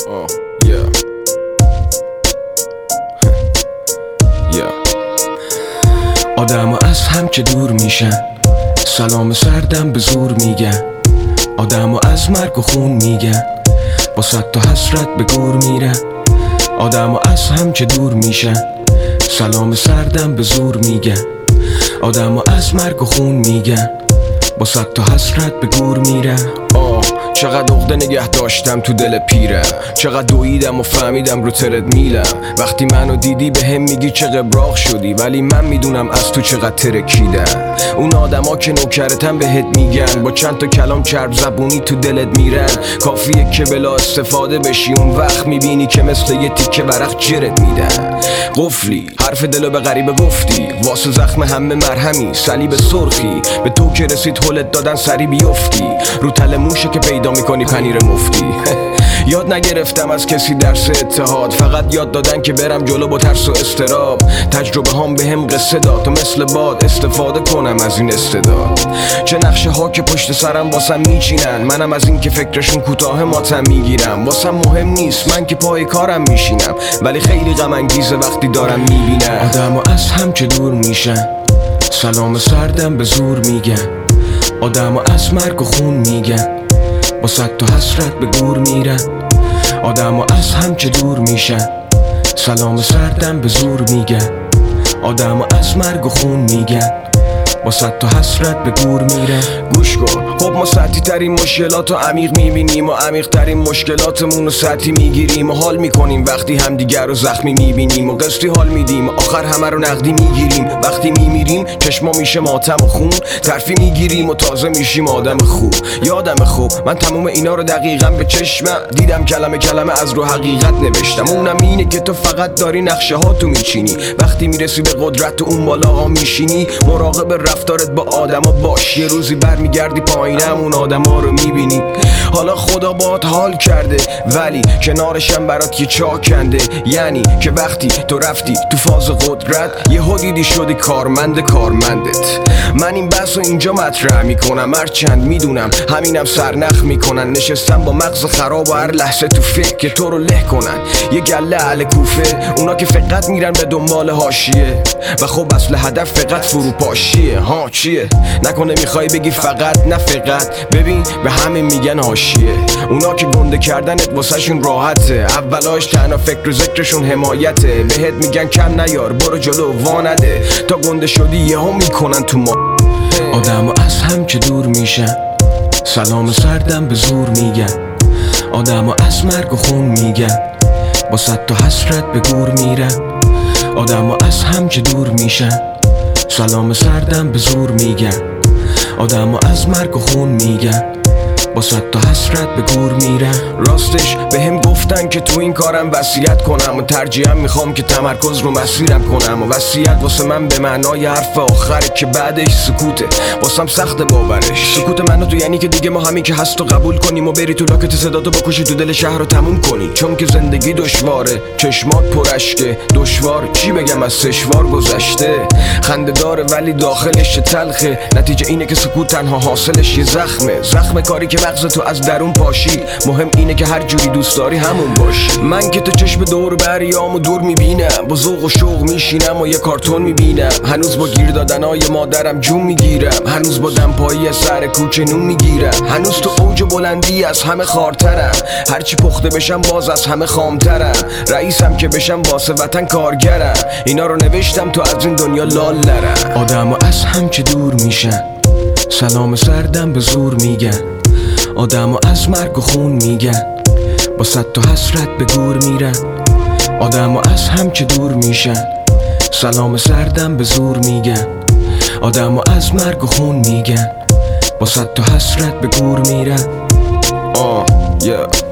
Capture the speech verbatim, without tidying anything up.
Oh, yeah. yeah. آدم از هم که دور میشن، سلام سردم به زور میگن. آدم از مرگ و خون میگن، با صد تا حسرت به گور میرن. آدم از هم که دور میشن، سلام سردم به زور میگن. آدم از مرگ و خون میگن، با صد تا حسرت به گور میرن. آه چقدر عقده نگه داشتم تو دل پیرم، چقدر دویدم و فهمیدم رو ترد میلم. وقتی منو دیدی به هم میگی چه قبراق شدی، ولی من میدونم از تو چقدر ترکیدم. اون آدما که نوکرتن بهت میگن، با چند تا کلام چرب زبونی تو دلت میرن. کافیه که بلا استفاده بشی، اون وقت میبینی که مثل یه تیکه ورق جرت میدن. قفلی حرف دلو به غریبه گفتی، واسه زخم همه مرهمی صلیب سرخی. به تو که رسید هلت دادن سری بیفتی، رو تل موشه که پیدا میکنی پنیر مفتی. یاد نگرفتم از کسی درس اتحاد، فقط یاد دادن که برم جلو با ترس و استراب. تجربه هم به هم قصه داد تا مثل باد استفاده کنم از این استعداد. چه نقشه ها که پشت سرم واسم میچینن، منم از این که فکرشون کوتاه ماتم میگیرم. واسم مهم نیست من که پای کارم میشینم، ولی خیلی غم انگیزه وقتی دارم میبینم آدمو از هم که دور میشن، سلام سردم به زور میگن. آدمو از مرگ و خون میگن، با صد تا حسرت به گور میرن. آدمو از هم که دور میشن، سلام سردم به زور میگن. آدمو از مرگ و خون میگن، با صد تا حسرت به گور میرن. گوش کن، خب ما سطحی ترین مشکلات رو عمیق میبینیم و عمیق ترین مشکلاتمون رو سطحی میگیریم و حال میکنیم وقتی همدیگر رو زخمی میبینیم و قسطی حال میدیم و آخر همه رو نقدی میگیریم. وقتی میمیریم چشما میشه ماتم و خون، ترفی میگیریم و تازه میشیم آدم خوب. یادم خوب من تموم اینا رو دقیقا به چشمم دیدم، کلمه کلمه از رو حقیقت نوشتم. اونم اینه که تو فقط داری نقشه ها تو میچینی، وقتی میرسی به قدرت و اون بالا ها میشینی. مراقب رفتارت با آدما باش، یه روزی برمیگردی پایینم اون آدما رو میبینی. حالا خدا باهات حال کرده، ولی کنارشم برات یه چاک کنده. یعنی که وقتی تو رفتی تو فاز قدرت، یه دیدی شدی کارمند کارمندت. من این بحث رو اینجا مطرح میکنم، هرچند میدونم همینم سرنخ میکنن. نشستم با مغز خراب و هر لحظه تو فکر که تو رو له کنن. یه گله اهل کوفه، اونا که فقط میرن به دنبال حاشیه و خب اصل هدف فقط فروپاشیه. ها چیه؟ نکنه میخوای بگی فقط؟ نه فقط، ببین به همه میگن حاشیه. اونا که گنده کردنت واسه شون راحته، اولاش تنها فکر و ذکرشون حمایته. بهت میگن کم نیار، برو جلو وانده، تا گنده شدی یهو میکنن تو ما. آدمو از هم که دور میشن، سلام سردم به زور میگن. آدمو از مرگ و خون میگن، با صد تا حسرت به گور میرن. آدمو از هم که دور میشن، سلام سردم به زور میگن. آدمو از مرگ و خون میگن، با صد تا حسرت به گور میرن. راستش به هم گفتن که تو این کارم وصیت کنم و ترجیحاً میخوام که تمرکز رو مسیرم کنم. و وصیت واسه من به معنای حرف آخره که بعدش سکوته، واسم سخت باورش. سکوت منو تو یعنی که دیگه ما همین که هست و قبول کنیم و بری تو لاکت صداتو بکشی تو دل شهر رو تموم کنی. چون که زندگی دشواره، چشمات پرشکه، دشوار چی بگم از سشوار گذشته. خنده داره ولی داخلش تلخه، نتیجه اینه که سکوت تنها حاصلش یه زخمه. زخم کاری که مغز تو از درون پاشی. مهم اینه که هر جوری دوست داری همون باش. من که تو چشم دور بریام و دور میبینم، با ذوق و شوق میشینم و یه کارتون میبینم. هنوز با گیر دادنای مادرم جون میگیرم، هنوز با دمپایی از سر کوچه نون میگیرم. هنوز تو اوج بلندی از همه خارترم، هرچی پخته بشم باز از همه خامترم. رئیسم که بشم واسه وطن کارگرم، اینا رو نوشتم تو از این دنیا لال نرم. آدمو از هم که دور میشن، سلام سردم به زور میگن. آدمو از مرگ و خون میگن، با صد تا حسرت به گور میرن. آدمو از هم که دور میشن، سلام سردم به زور میگن. آدمو از مرگ و خون میگن، با صد تا حسرت به گور میرن. آه yeah.